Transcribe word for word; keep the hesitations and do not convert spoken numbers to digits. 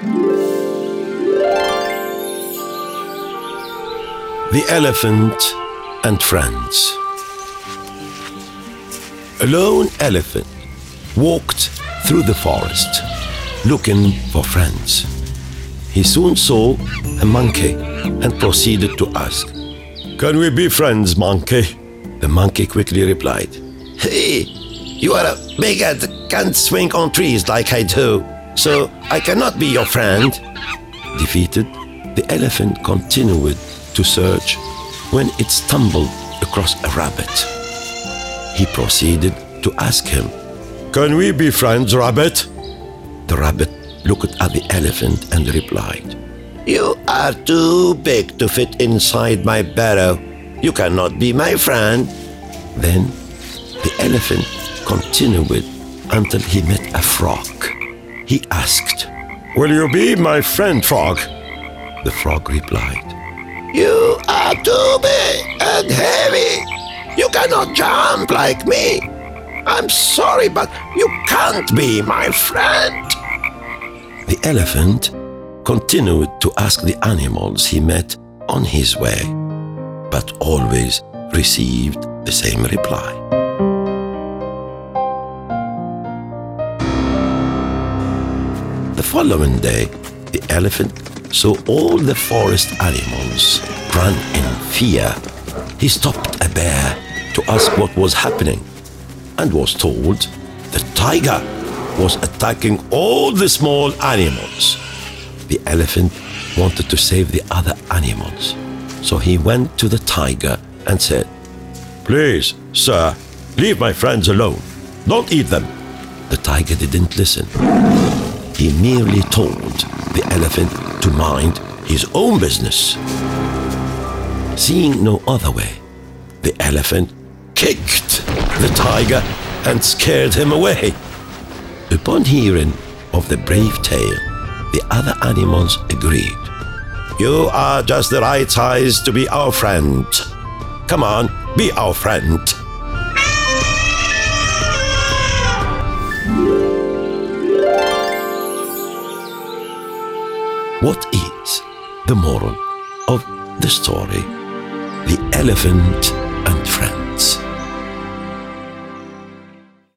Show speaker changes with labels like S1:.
S1: The Elephant and Friends. A lone elephant walked through the forest looking for friends. He soon saw a monkey and proceeded to ask, "Can we be friends, monkey?" The monkey quickly replied, "Hey, you are big and can't swing on trees like I do, so I cannot be your friend." Defeated, the elephant continued to search when it stumbled across a rabbit. He proceeded to ask him, "Can we be friends, rabbit?" The rabbit looked at the elephant and replied, "You are too big to fit inside my burrow. You cannot be my friend." Then the elephant continued until he met a frog. He asked, "Will you be my friend, frog?" The frog replied, "You are too big and heavy. You cannot jump like me. I'm sorry, but you can't be my friend." The elephant continued to ask the animals he met on his way, but always received the same reply. The following day, the elephant saw all the forest animals run in fear. He stopped a bear to ask what was happening and was told the tiger was attacking all the small animals. The elephant wanted to save the other animals, so he went to the tiger and said, "Please, sir, leave my friends alone. Don't eat them." The tiger didn't listen. He merely told the elephant to mind his own business. Seeing no other way, the elephant kicked the tiger and scared him away. Upon hearing of the brave tale, the other animals agreed. "You are just the right size to be our friend. Come on, be our friend." What is the moral of the story? The Elephant and Friends.